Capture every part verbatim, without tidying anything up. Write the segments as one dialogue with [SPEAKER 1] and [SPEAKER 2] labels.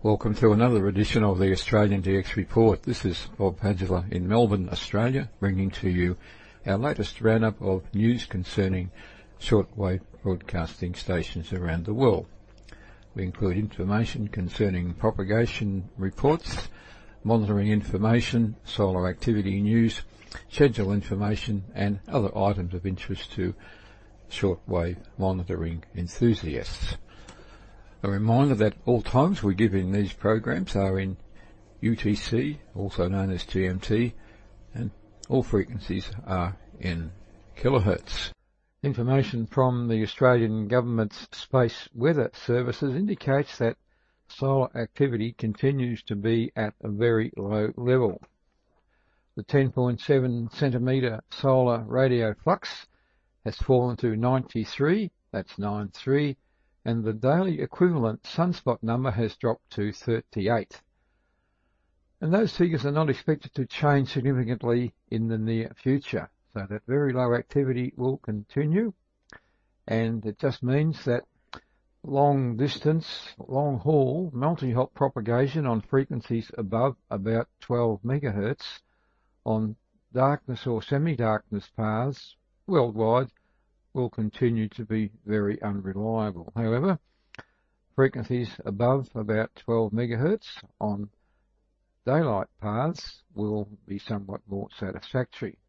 [SPEAKER 1] Welcome to another edition of the Australian D X Report. This is Bob Padula in Melbourne, Australia, bringing to you our latest roundup of news concerning shortwave broadcasting stations around the world. We include information concerning propagation reports, monitoring information, solar activity news, schedule information and other items of interest to shortwave monitoring enthusiasts. A reminder that all times we give in these programs are in U T C, also known as G M T, and all frequencies are in kilohertz. Information from the Australian Government's Space Weather Services indicates that solar activity continues to be at a very low level. The ten point seven centimetre solar radio flux has fallen to ninety-three, that's ninety-three, and the daily equivalent sunspot number has dropped to thirty-eight. And those figures are not expected to change significantly in the near future, so that very low activity will continue, and it just means that long distance, long haul, multi-hop propagation on frequencies above about twelve megahertz on darkness or semi-darkness paths worldwide will continue to be very unreliable. However, frequencies above about twelve megahertz on daylight paths will be somewhat more satisfactory.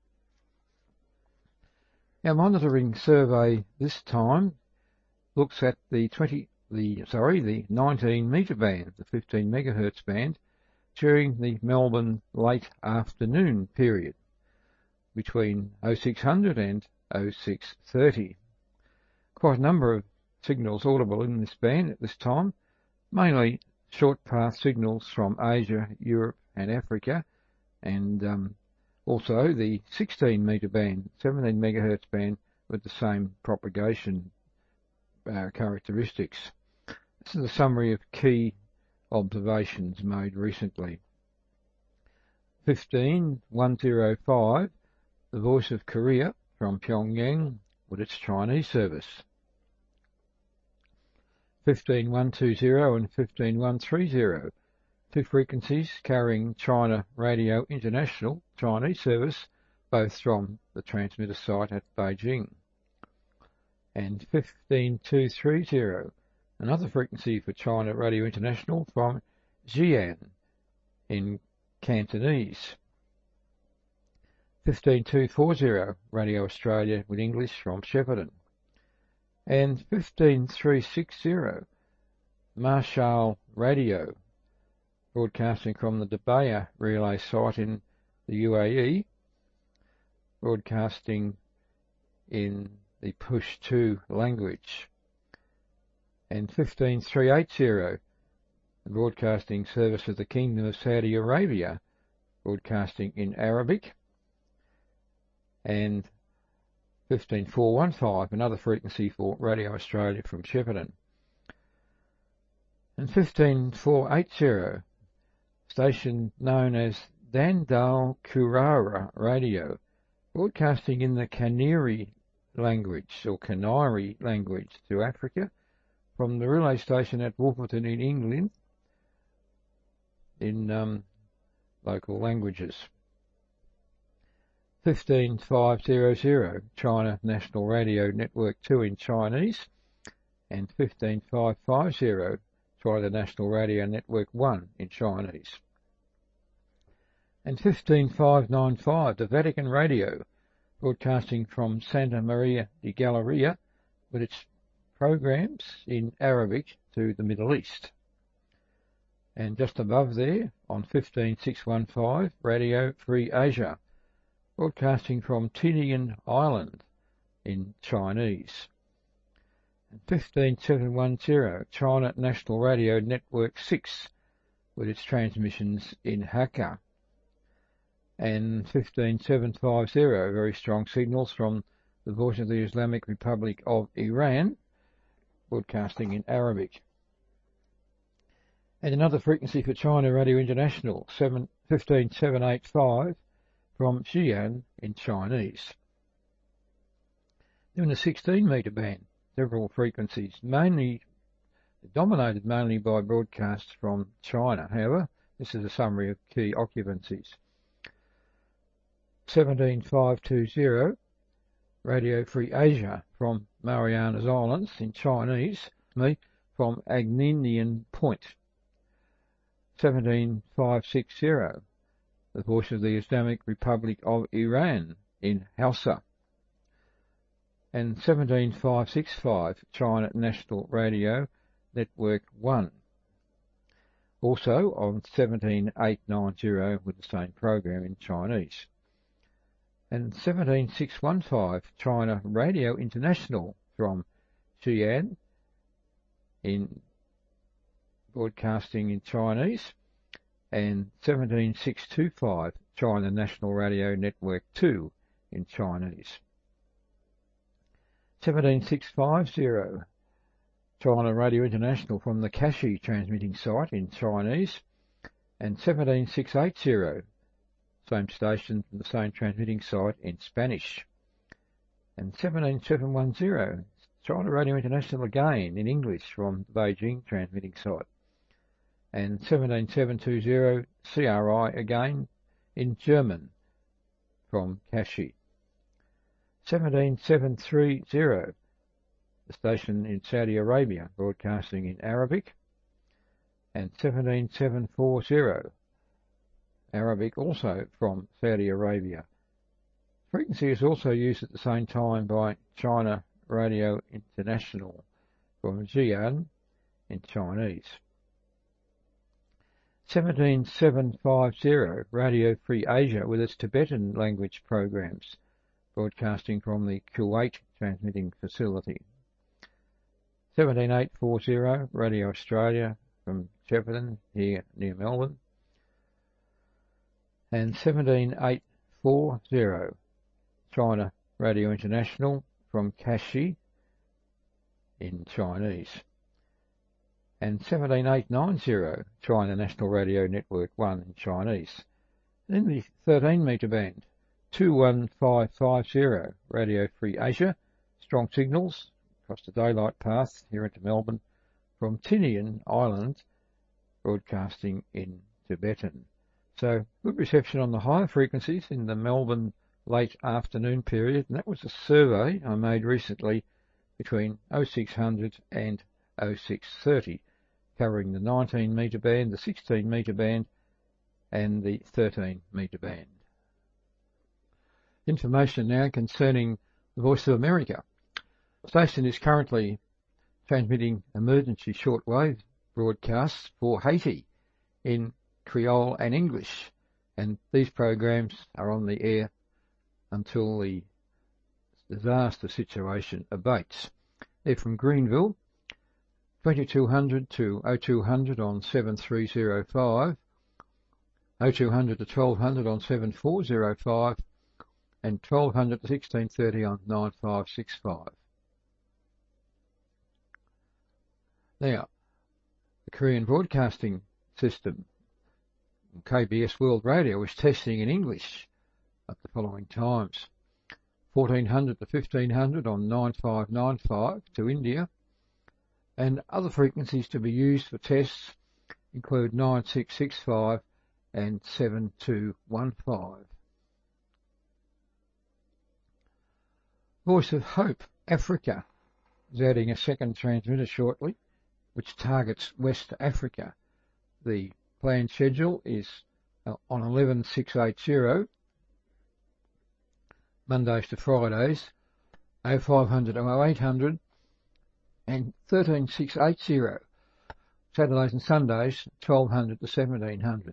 [SPEAKER 1] Our monitoring survey this time looks at the twenty, the sorry, the nineteen metre band, the fifteen megahertz band, during the Melbourne late afternoon period between oh six hundred and oh six thirty. Quite a number of signals audible in this band at this time, mainly short path signals from Asia, Europe and Africa, and um, also the sixteen metre band, seventeen megahertz band with the same propagation uh, characteristics. This is a summary of key observations made recently. fifteen one oh five, the Voice of Korea from Pyongyang with its Chinese service. fifteen one two zero and fifteen one three zero, two frequencies carrying China Radio International Chinese service, both from the transmitter site at Beijing. And fifteen two three zero, another frequency for China Radio International from Xi'an in Cantonese. fifteen two four zero, Radio Australia with English from Shepparton. And fifteen three sixty, Marshall Radio, broadcasting from the Debaya relay site in the U A E, broadcasting in the Push-to language. And fifteen three eighty, the broadcasting service of the Kingdom of Saudi Arabia, broadcasting in Arabic. And fifteen four fifteen, another frequency for Radio Australia from Shepparton. And fifteen four eighty, station known as Dandal Kurara Radio, broadcasting in the Kanuri language or Canary language to Africa from the relay station at Wolverton in England in um, local languages. fifteen five hundred, China National Radio Network two in Chinese, and fifteen five fifty, China National Radio Network one in Chinese. And fifteen five ninety-five, the Vatican Radio, broadcasting from Santa Maria di Galleria with its programs in Arabic to the Middle East. And just above there, on fifteen six fifteen, Radio Free Asia, broadcasting from Tinian Island in Chinese. And fifteen seven ten, China National Radio Network six, with its transmissions in Hakka. And fifteen seven fifty, very strong signals from the Voice of the Islamic Republic of Iran, broadcasting in Arabic. And another frequency for China Radio International, fifteen seven eighty-five, from Xi'an in Chinese. Then the sixteen metre band, several frequencies, mainly dominated mainly by broadcasts from China. However, this is a summary of key occupancies. seventeen five two zero, Radio Free Asia from Marianas Islands in Chinese, me from Agninian Point. seventeen five six zero, the Voice of the Islamic Republic of Iran in Hausa. And seventeen five six five, China National Radio Network one. Also on seventeen eight nine zero with the same program in Chinese. And seventeen six one five, China Radio International from Xi'an in broadcasting in Chinese. And seventeen six two five, China National Radio Network two in Chinese. seventeen six five zero, China Radio International from the Kashi transmitting site in Chinese. And seventeen six eight zero, same station from the same transmitting site in Spanish. And seventeen seven one zero, China Radio International again in English from the Beijing transmitting site. And seventeen seven two zero, C R I again in German from Kashi. seventeen seven three zero, the station in Saudi Arabia broadcasting in Arabic. And seventeen seven four zero, Arabic also from Saudi Arabia. Frequency is also used at the same time by China Radio International from Xi'an in Chinese. seventeen seven five zero, Radio Free Asia with its Tibetan language programs, broadcasting from the Kuwait transmitting facility. seventeen eight four zero, Radio Australia from Shepparton here near Melbourne. And seventeen eight four zero, China Radio International from Kashi in Chinese. And seventeen eight nine zero, China National Radio Network one in Chinese. Then the thirteen metre band, two one five five zero, Radio Free Asia, strong signals across the daylight path here into Melbourne from Tinian Island, broadcasting in Tibetan. So good reception on the higher frequencies in the Melbourne late afternoon period, and that was a survey I made recently between oh six hundred and oh six thirty, covering the nineteen metre band, the sixteen metre band and the thirteen metre band. Information now concerning the Voice of America. The station is currently transmitting emergency shortwave broadcasts for Haiti in Creole and English, and these programs are on the air until the disaster situation abates. They're from Greenville, twenty-two hundred to oh two hundred on seven three zero five, oh two hundred to twelve hundred on seven four zero five, and twelve hundred to sixteen thirty on nine five six five. Now, the Korean Broadcasting System, K B S World Radio, is testing in English at the following times: fourteen hundred to fifteen hundred on nine five nine five to India, and other frequencies to be used for tests include nine six six five and seven two one five. Voice of Hope Africa is adding a second transmitter shortly, which targets West Africa. The planned schedule is uh, on eleven six eighty, Mondays to Fridays, oh five hundred to oh eight hundred, and thirteen six eighty, Saturdays and Sundays, twelve hundred to seventeen hundred.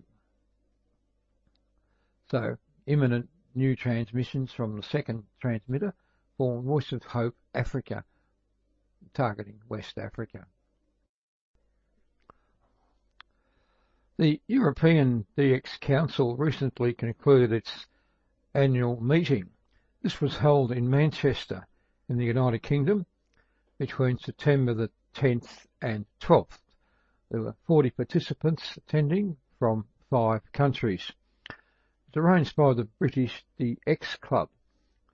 [SPEAKER 1] So, imminent new transmissions from the second transmitter for Voice of Hope Africa, targeting West Africa. The European D X Council recently concluded its annual meeting. This was held in Manchester in the United Kingdom between September the tenth and twelfth. There were forty participants attending from five countries. It was arranged by the British D X Club.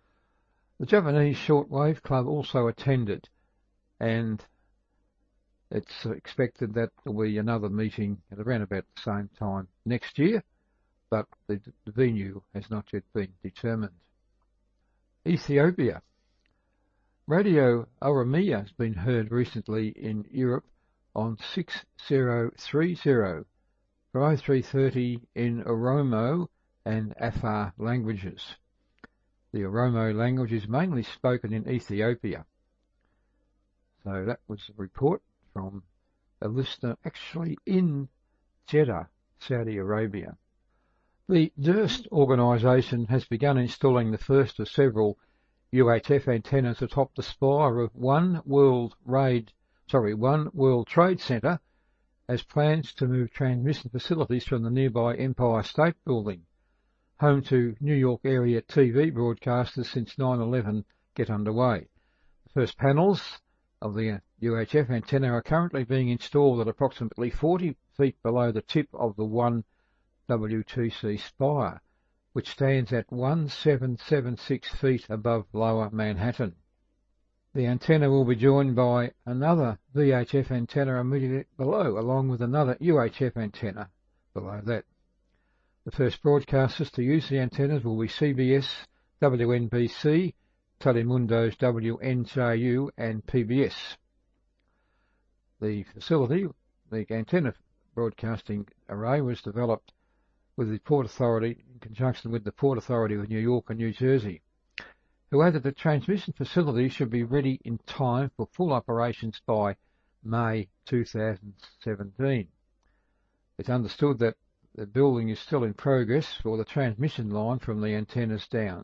[SPEAKER 1] The Japanese Shortwave Club also attended, and It's expected that there will be another meeting at around about the same time next year, but the, the venue has not yet been determined. Ethiopia. Radio Oromia has been heard recently in Europe on six thousand thirty from oh three thirty in Oromo and Afar languages. The Oromo language is mainly spoken in Ethiopia. So that was a report from a listener actually in Jeddah, Saudi Arabia. The Durst organisation has begun installing the first of several U H F antennas atop the spire of One World Raid, sorry, One World Trade Center, as plans to move transmission facilities from the nearby Empire State Building, home to New York area T V broadcasters since nine eleven, get underway. The first panels of the U H F antenna are currently being installed at approximately forty feet below the tip of the one W T C spire, which stands at one thousand seven hundred seventy-six feet above Lower Manhattan. The antenna will be joined by another V H F antenna immediately below, along with another U H F antenna below that. The first broadcasters to use the antennas will be C B S, W N B C, Telemundo's W N J U and P B S. The facility, the antenna broadcasting array, was developed with the Port Authority in conjunction with the Port Authority of New York and New Jersey, who added the transmission facility should be ready in time for full operations by May two thousand seventeen. It's understood that the building is still in progress for the transmission line from the antennas down.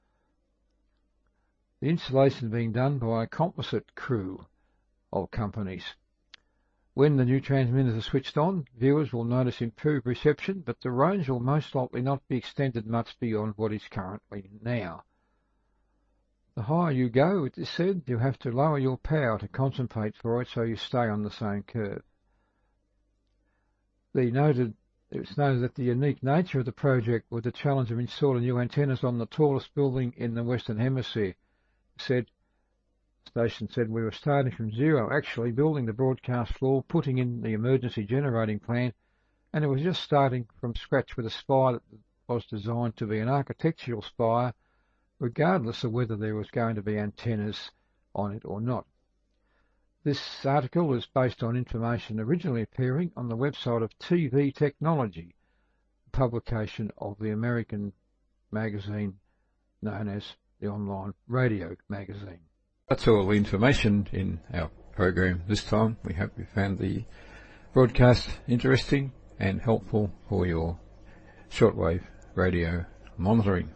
[SPEAKER 1] The installation is being done by a composite crew of companies. When the new transmitters are switched on, viewers will notice improved reception, but the range will most likely not be extended much beyond what is currently now. The higher you go, it is said, you have to lower your power to compensate for it so you stay on the same curve. The noted, it's noted that the unique nature of the project with the challenge of installing new antennas on the tallest building in the Western Hemisphere, said, the station said, we were starting from zero, actually building the broadcast floor, putting in the emergency generating plant, and it was just starting from scratch with a spire that was designed to be an architectural spire, regardless of whether there was going to be antennas on it or not. This article is based on information originally appearing on the website of T V Technology, a publication of the American magazine known as the Online Radio Magazine. That's all the information in our program this time. We hope you found the broadcast interesting and helpful for your shortwave radio monitoring.